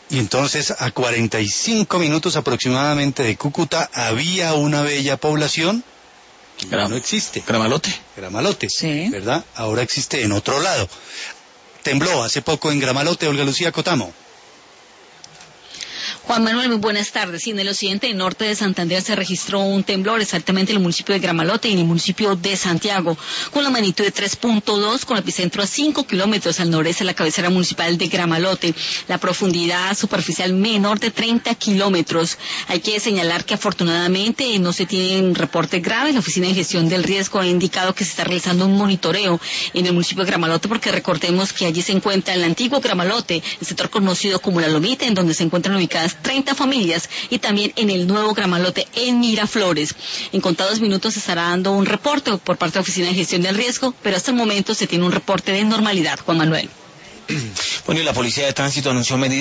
Y entonces, a 45 minutos aproximadamente de Cúcuta, había una bella población que ya no existe. Gramalote, sí, ¿verdad? Ahora existe en otro lado. Tembló hace poco en Gramalote, Olga Lucía Cotamo. Juan Manuel, muy buenas tardes. Sí, en el occidente y norte de Santander se registró un temblor, exactamente en el municipio de Gramalote y en el municipio de Santiago, con la magnitud de 3.2, con epicentro a 5 kilómetros al noreste de la cabecera municipal de Gramalote. La profundidad superficial menor de 30 kilómetros. Hay que señalar que afortunadamente no se tienen reportes graves. La Oficina de Gestión del Riesgo ha indicado que se está realizando un monitoreo en el municipio de Gramalote, porque recordemos que allí se encuentra el antiguo Gramalote, el sector conocido como La Lomita, en donde se encuentran ubicadas 30 familias, y también en el nuevo Gramalote en Miraflores. En contados minutos se estará dando un reporte por parte de la Oficina de Gestión del Riesgo, pero hasta el momento se tiene un reporte de normalidad, Juan Manuel. Bueno, y la Policía de Tránsito anunció medidas